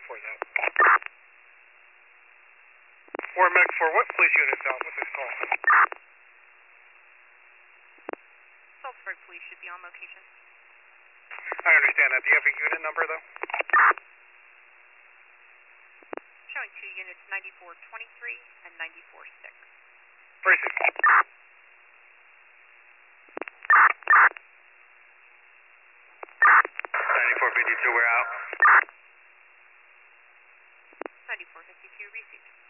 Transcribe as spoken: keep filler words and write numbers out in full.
four is out. four Medic four, what police unit's out with this call? Salzburg Police should be on location. I understand that. Do you have a unit number, though? Showing two units, ninety-four twenty-three and ninety-four six. Precinct. ninety-four fifty-two, we're out. ninety-four fifty-two received.